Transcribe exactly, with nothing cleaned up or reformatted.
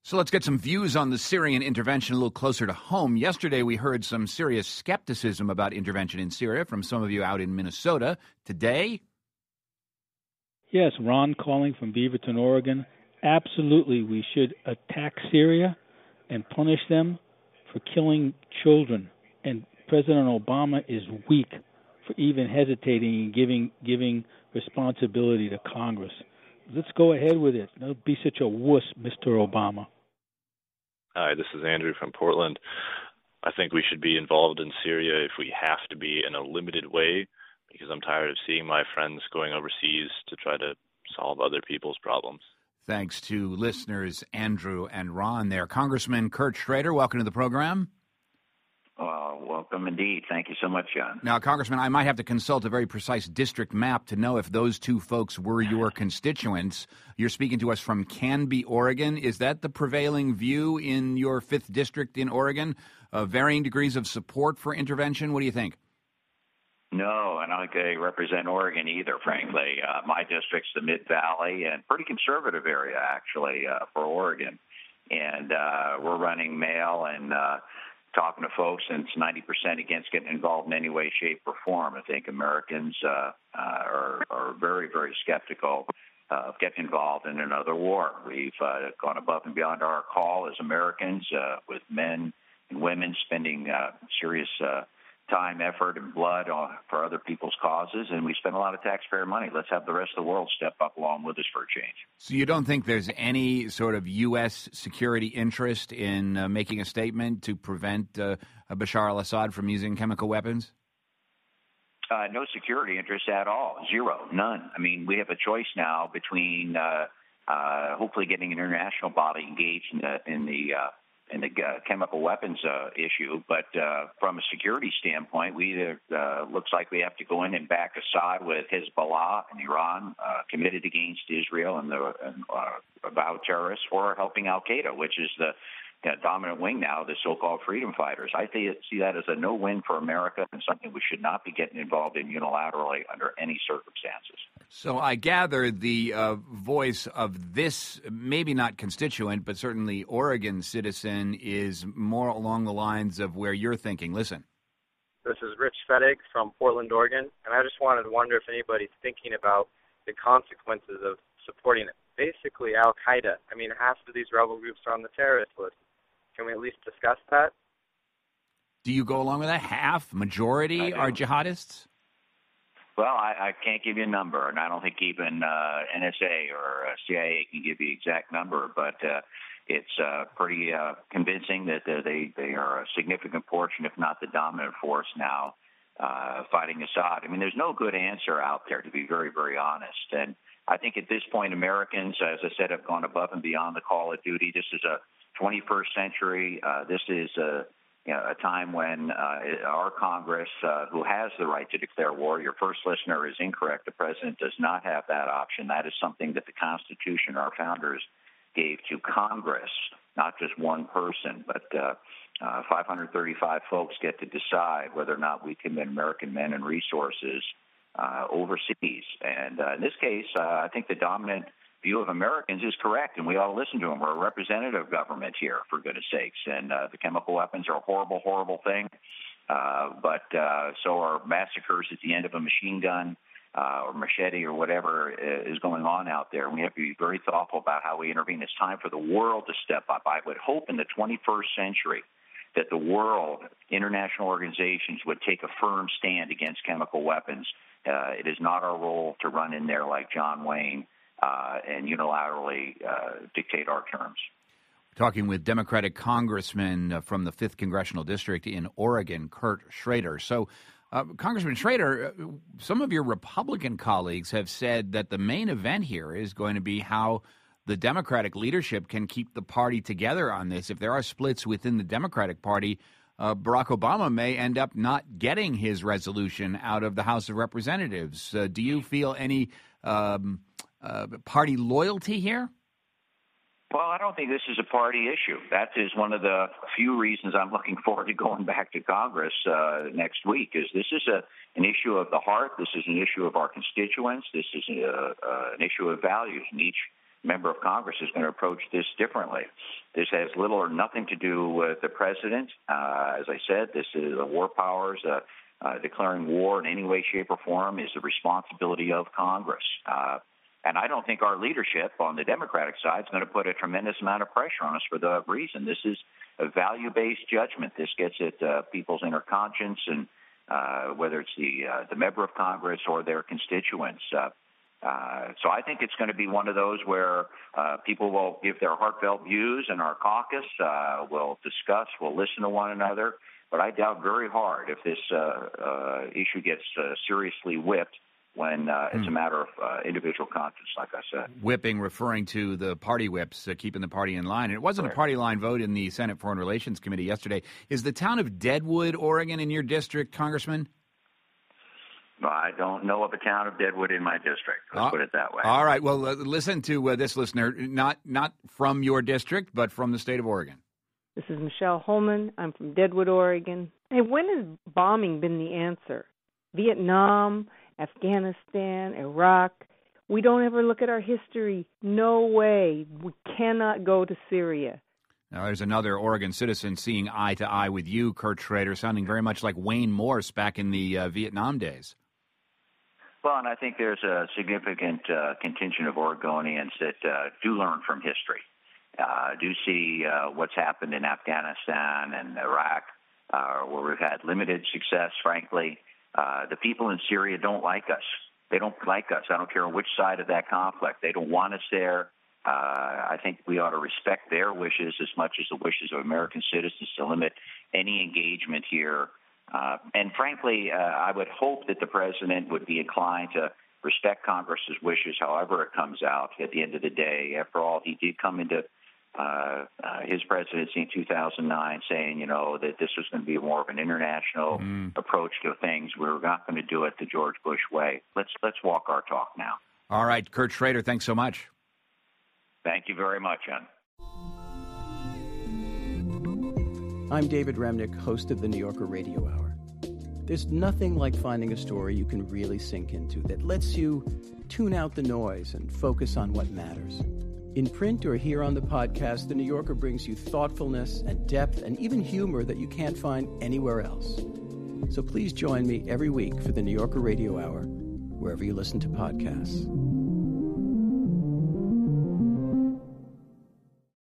So let's get some views on the Syrian intervention a little closer to home. Yesterday, we heard some serious skepticism about intervention in Syria from some of you out in Minnesota. Today? Yes, Ron calling from Beaverton, Oregon. Absolutely, we should attack Syria and punish them for killing children. And President Obama is weak for even hesitating and giving giving responsibility to Congress. Let's go ahead with it. Don't be such a wuss, Mister Obama. Hi, this is Andrew from Portland. I think we should be involved in Syria if we have to be in a limited way, because I'm tired of seeing my friends going overseas to try to solve other people's problems. Thanks to listeners Andrew and Ron there. Congressman Kurt Schrader, welcome to the program. Uh, welcome indeed. Thank you so much, John. Now, Congressman, I might have to consult a very precise district map to know if those two folks were your constituents. You're speaking to us from Canby, Oregon. Is that the prevailing view in your fifth district in Oregon? Uh, varying degrees of support for intervention? What do you think? No, I don't think they represent Oregon either, frankly. Uh, my district's the Mid-Valley, and pretty conservative area, actually, uh, for Oregon. And uh, we're running mail and uh, talking to folks, and it's ninety percent against getting involved in any way, shape, or form. I think Americans uh, uh, are, are very, very skeptical of getting involved in another war. We've uh, gone above and beyond our call as Americans, uh, with men and women spending uh, serious uh, time, effort, and blood on, for other people's causes, and we spend a lot of taxpayer money. Let's have the rest of the world step up along with us for a change. So you don't think there's any sort of U S security interest in uh, making a statement to prevent uh, Bashar al-Assad from using chemical weapons? Uh, no security interest at all. Zero. None. I mean, we have a choice now between uh, uh, hopefully getting an international body engaged in the, in the uh, in the uh, chemical weapons uh, issue, but uh, from a security standpoint, we either uh, looks like we have to go in and back Assad with Hezbollah and Iran uh, committed against Israel and the and, uh, avowed terrorists, or helping Al Qaeda, which is the uh, dominant wing now, the so-called freedom fighters. I see that as a no-win for America and something we should not be getting involved in unilaterally under any circumstances. So I gather the uh, voice of this, maybe not constituent, but certainly Oregon citizen, is more along the lines of where you're thinking. Listen. This is Rich Fettig from Portland, Oregon, and I just wanted to wonder if anybody's thinking about the consequences of supporting basically Al-Qaeda. I mean, half of these rebel groups are on the terrorist list. Can we at least discuss that? Do you go along with that? Half, majority are jihadists? Well, I, I can't give you a number, and I don't think even uh, N S A or uh, C I A can give you the exact number, but uh, it's uh, pretty uh, convincing that uh, they, they are a significant portion, if not the dominant force now, uh, fighting Assad. I mean, there's no good answer out there, to be very, very honest. And I think at this point, Americans, as I said, have gone above and beyond the call of duty. This is a twenty-first century. Uh, this is a You know, a time when uh, our Congress, uh, who has the right to declare war, your first listener is incorrect. The president does not have that option. That is something that the Constitution, our founders, gave to Congress, not just one person, but uh, uh, five hundred thirty-five folks get to decide whether or not we commit American men and resources uh, overseas. And uh, in this case, uh, I think the dominant view of Americans is correct, and we all listen to them. We're a representative government here, for goodness sakes, and uh, the chemical weapons are a horrible, horrible thing, uh, but uh, so are massacres at the end of a machine gun uh, or machete or whatever is going on out there. We have to be very thoughtful about how we intervene. It's time for the world to step up. I would hope in the twenty-first century that the world, international organizations, would take a firm stand against chemical weapons. Uh, it is not our role to run in there like John Wayne Uh, and unilaterally uh, dictate our terms. Talking with Democratic Congressman uh, from the fifth Congressional District in Oregon, Kurt Schrader. So, uh, Congressman Schrader, uh, some of your Republican colleagues have said that the main event here is going to be how the Democratic leadership can keep the party together on this. If there are splits within the Democratic Party, uh, Barack Obama may end up not getting his resolution out of the House of Representatives. Uh, do you feel any Um, Uh, party loyalty here? Well, I don't think this is a party issue. That is one of the few reasons I'm looking forward to going back to Congress uh, next week. Is this is a an issue of the heart. This is an issue of our constituents. This is a, uh, an issue of values. And each member of Congress is going to approach this differently. This has little or nothing to do with the president. Uh, as I said, this is the war powers. Uh, uh, declaring war in any way, shape, or form is the responsibility of Congress. Uh, and I don't think our leadership on the Democratic side is going to put a tremendous amount of pressure on us for the reason. This is a value-based judgment. This gets at uh, people's inner conscience, and uh, whether it's the uh, the member of Congress or their constituents. Uh, uh, so I think it's going to be one of those where uh, people will give their heartfelt views in our caucus. Uh, we'll discuss. We'll listen to one another. But I doubt very hard if this uh, uh, issue gets uh, seriously whipped when uh, it's mm. a matter of uh, individual conscience, like I said. Whipping, referring to the party whips, uh, keeping the party in line. And it wasn't right. a party line vote in the Senate Foreign Relations Committee yesterday. Is the town of Deadwood, Oregon, in your district, Congressman? I don't know of a town of Deadwood in my district. Let's uh, put it that way. All right. Well, uh, listen to uh, this listener, not not from your district, but from the state of Oregon. This is Michelle Holman. I'm from Deadwood, Oregon. Hey, when has bombing been the answer? Vietnam, Afghanistan, Iraq. We don't ever look at our history. No way. We cannot go to Syria. Now, there's another Oregon citizen seeing eye to eye with you, Kurt Schrader, sounding very much like Wayne Morse back in the uh, Vietnam days. Well, and I think there's a significant uh, contingent of Oregonians that uh, do learn from history. Uh, do see uh, what's happened in Afghanistan and Iraq, uh, where we've had limited success, frankly. Uh, the people in Syria don't like us. They don't like us. I don't care on which side of that conflict. They don't want us there. Uh, I think we ought to respect their wishes as much as the wishes of American citizens to limit any engagement here. Uh, and frankly, uh, I would hope that the president would be inclined to respect Congress's wishes, however it comes out at the end of the day. After all, he did come into Uh, uh, his presidency in two thousand nine saying, you know, that this was going to be more of an international mm. approach to things. We were not going to do it the George Bush way. Let's let's walk our talk now. All right, Kurt Schrader, thanks so much. Thank you very much, Jon. I'm David Remnick, host of the New Yorker Radio Hour. There's nothing like finding a story you can really sink into that lets you tune out the noise and focus on what matters. In print or here on the podcast, The New Yorker brings you thoughtfulness and depth and even humor that you can't find anywhere else. So please join me every week for The New Yorker Radio Hour, wherever you listen to podcasts.